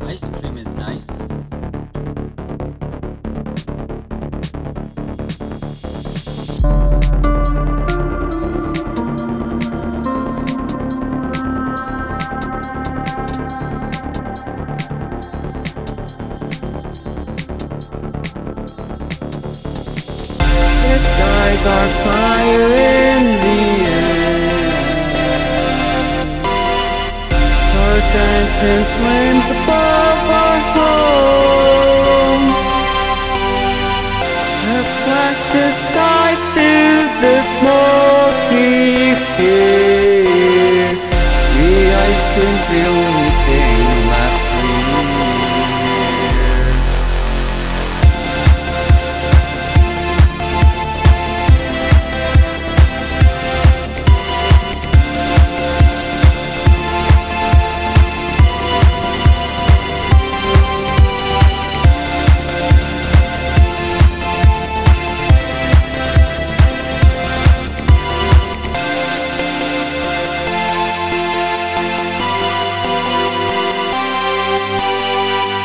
Ice cream is nice. The skies are fire in the air. Stars dance in flames